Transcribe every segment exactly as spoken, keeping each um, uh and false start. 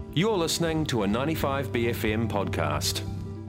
You're listening to a ninety-five B F M podcast.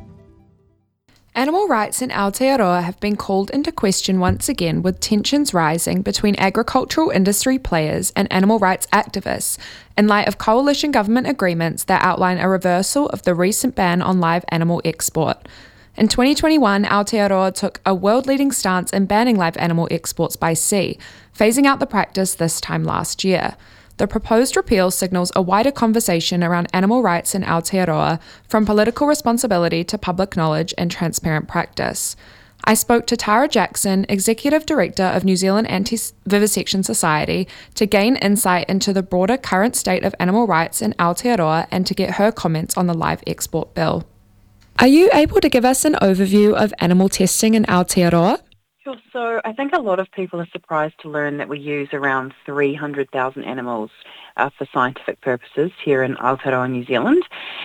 Animal rights in Aotearoa have been called into question once again, with tensions rising between agricultural industry players and animal rights activists in light of coalition government agreements that outline a reversal of the recent ban on live animal export. In twenty twenty-one, Aotearoa took a world-leading stance in banning live animal exports by sea, phasing out the practice this time last year. The proposed repeal signals a wider conversation around animal rights in Aotearoa, from political responsibility to public knowledge and transparent practice. I spoke to Tara Jackson, Executive Director of New Zealand Anti-Vivisection Society, to gain insight into the broader current state of animal rights in Aotearoa and to get her comments on the live export bill. Are you able to give us an overview of animal testing in Aotearoa? Sure. So I think a lot of people are surprised to learn that we use around three hundred thousand animals uh, for scientific purposes here in Aotearoa, New Zealand,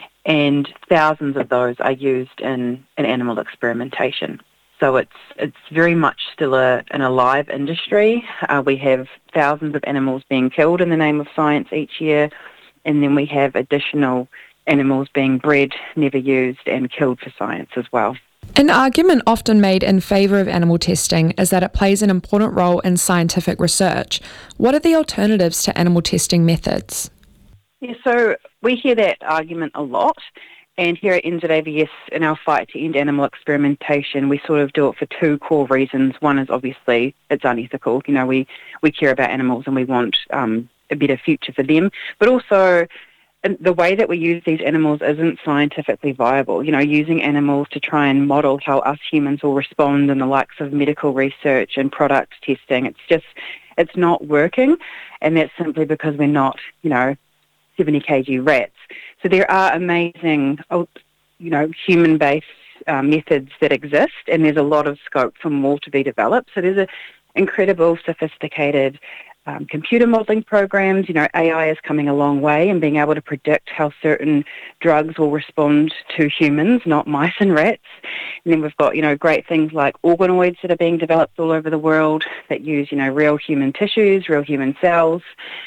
and thousands of those are used in, in animal experimentation. So it's it's very much still a, an alive industry. Uh, we have thousands of animals being killed in the name of science each year, and then we have additional animals being bred, never used, and killed for science as well. An argument often made in favour of animal testing is that it plays an important role in scientific research. What are the alternatives to animal testing methods? Yeah, so we hear that argument a lot, and here at N Z A V S, in our fight to end animal experimentation, we sort of do it for two core reasons. One is obviously it's unethical. You know, we, we care about animals and we want um, a better future for them, but also and the way that we use these animals isn't scientifically viable. You know, using animals to try and model how us humans will respond in the likes of medical research and product testing, it's just, it's not working. And that's simply because we're not, you know, seventy kilogram rats. So there are amazing, you know, human-based uh, methods that exist, and there's a lot of scope for more to be developed. So there's an incredible, sophisticated Um, computer modelling programs. You know, A I is coming a long way and being able to predict how certain drugs will respond to humans, not mice and rats. And then we've got, you know, great things like organoids that are being developed all over the world that use, you know, real human tissues, real human cells.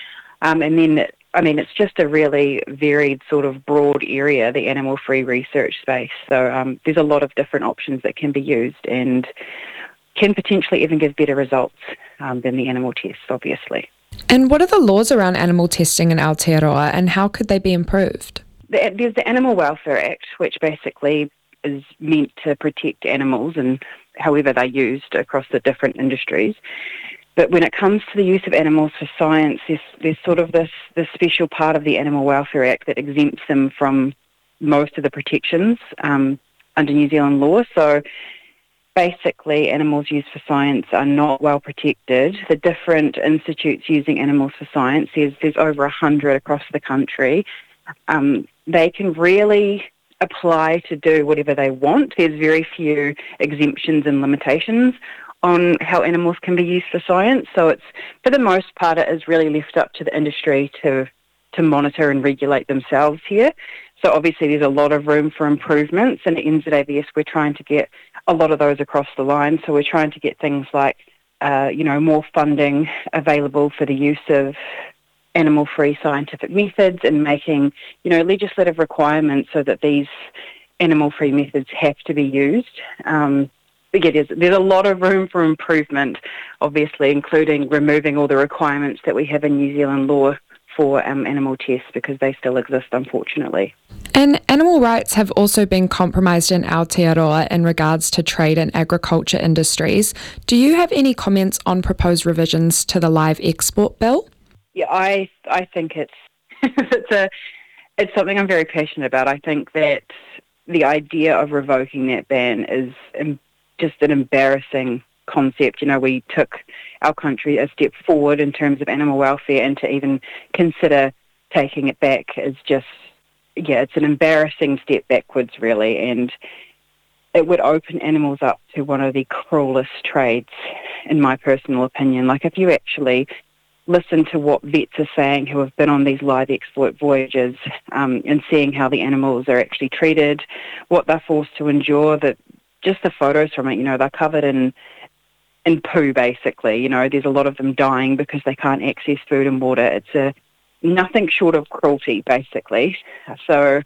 Um, and then, I mean, it's just a really varied sort of broad area, the animal-free research space. So um, there's a lot of different options that can be used and can potentially even give better results um, than the animal tests, obviously. And what are the laws around animal testing in Aotearoa, and how could they be improved? There's the Animal Welfare Act, which basically is meant to protect animals and however they're used across the different industries. But when it comes to the use of animals for science, there's, there's sort of this, this special part of the Animal Welfare Act that exempts them from most of the protections um, under New Zealand law. So basically, animals used for science are not well protected. The different institutes using animals for science, there's, there's over a hundred across the country. Um, they can really apply to do whatever they want. There's very few exemptions and limitations on how animals can be used for science. So it's, for the most part, it is really left up to the industry to to monitor and regulate themselves here. So obviously there's a lot of room for improvements, and at N Z A V S we're trying to get a lot of those across the line. So we're trying to get things like, uh, you know, more funding available for the use of animal-free scientific methods, and making, you know, legislative requirements so that these animal-free methods have to be used. Um, but yeah, there's, there's a lot of room for improvement, obviously, including removing all the requirements that we have in New Zealand law for um, animal tests, because they still exist, unfortunately. And animal rights have also been compromised in Aotearoa in regards to trade and agriculture industries. Do you have any comments on proposed revisions to the live export bill? Yeah, I I think it's it's a it's something I'm very passionate about. I think that the idea of revoking that ban is just an embarrassing concept. You know, we took our country a step forward in terms of animal welfare, and to even consider taking it back is just, yeah, it's an embarrassing step backwards, really, and it would open animals up to one of the cruelest trades, in my personal opinion. Like, if you actually listen to what vets are saying who have been on these live export voyages, um, and seeing how the animals are actually treated, what they're forced to endure, that just the photos from it, you know, they're covered in in poo, basically. You know, there's a lot of them dying because they can't access food and water. It's a nothing short of cruelty, basically. So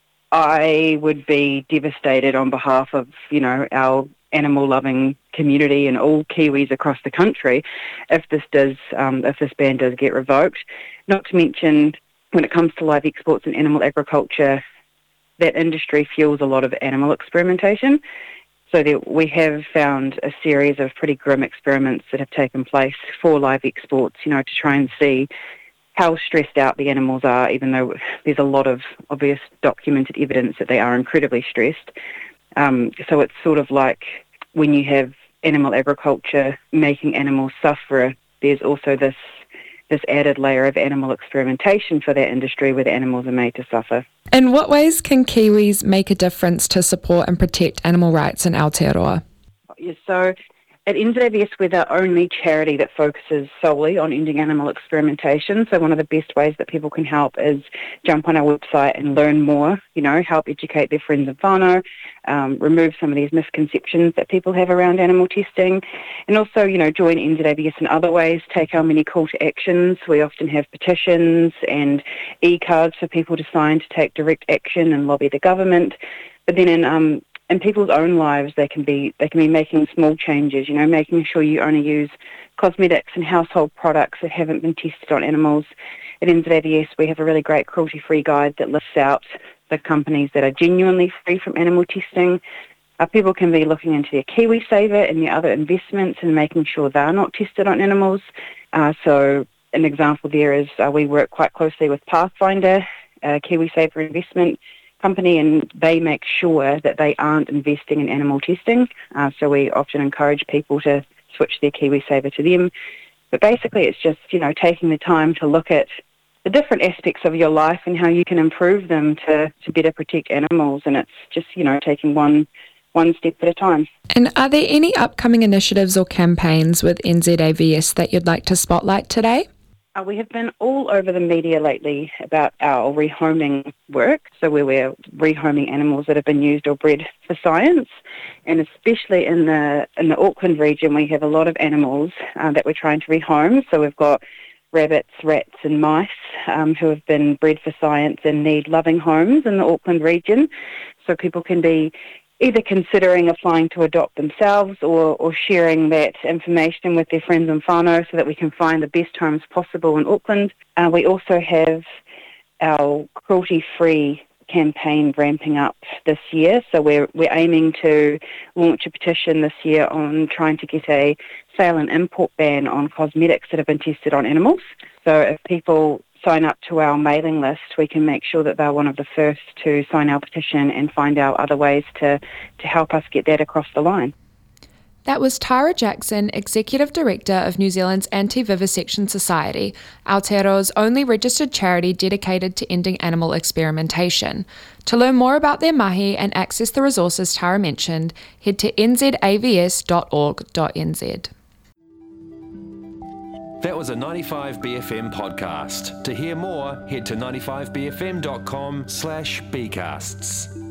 I would be devastated on behalf of, you know, our animal-loving community and all Kiwis across the country if this does, um, if this ban does get revoked. Not to mention, when it comes to live exports and animal agriculture, that industry fuels a lot of animal experimentation. So there, we have found a series of pretty grim experiments that have taken place for live exports, you know, to try and see how stressed out the animals are, even though there's a lot of obvious documented evidence that they are incredibly stressed. Um, so it's sort of like when you have animal agriculture making animals suffer, there's also this this added layer of animal experimentation for that industry where the animals are made to suffer. In what ways can Kiwis make a difference to support and protect animal rights in Aotearoa? Yeah, so at N Z A V S, we're the only charity that focuses solely on ending animal experimentation. So one of the best ways that people can help is jump on our website and learn more, you know, help educate their friends and whānau, um, remove some of these misconceptions that people have around animal testing, and also, you know, join N Z A V S in other ways, take our many call to actions. We often have petitions and e-cards for people to sign to take direct action and lobby the government. But then in um, in people's own lives, they can be they can be making small changes, you know, making sure you only use cosmetics and household products that haven't been tested on animals. At N Z A V S, we have a really great cruelty-free guide that lists out the companies that are genuinely free from animal testing. Uh, people can be looking into their KiwiSaver and their other investments and making sure they're not tested on animals. Uh, so an example there is uh, we work quite closely with Pathfinder, a KiwiSaver investment company, and they make sure that they aren't investing in animal testing. Uh, so we often encourage people to switch their KiwiSaver to them. But basically it's just, you know, taking the time to look at the different aspects of your life and how you can improve them to, to better protect animals. And it's just, you know, taking one one step at a time. And are there any upcoming initiatives or campaigns with N Z A V S that you'd like to spotlight today? Uh, we have been all over the media lately about our rehoming work, so where we're rehoming animals that have been used or bred for science, and especially in the in the Auckland region, we have a lot of animals uh, that we're trying to rehome. So we've got rabbits, rats and mice um, who have been bred for science and need loving homes in the Auckland region, so people can be either considering applying to adopt themselves or, or sharing that information with their friends and whānau so that we can find the best homes possible in Auckland. Uh, we also have our cruelty-free campaign ramping up this year, so we're we're aiming to launch a petition this year on trying to get a sale and import ban on cosmetics that have been tested on animals. So if people sign up to our mailing list, we can make sure that they're one of the first to sign our petition and find out other ways to, to help us get that across the line. That was Tara Jackson, Executive Director of New Zealand's Anti-Vivisection Society, Aotearoa's only registered charity dedicated to ending animal experimentation. To learn more about their mahi and access the resources Tara mentioned, head to n z a v s dot org dot n z. That was a ninety-five B F M podcast. To hear more, head to ninety-five b f m dot com slash bcasts.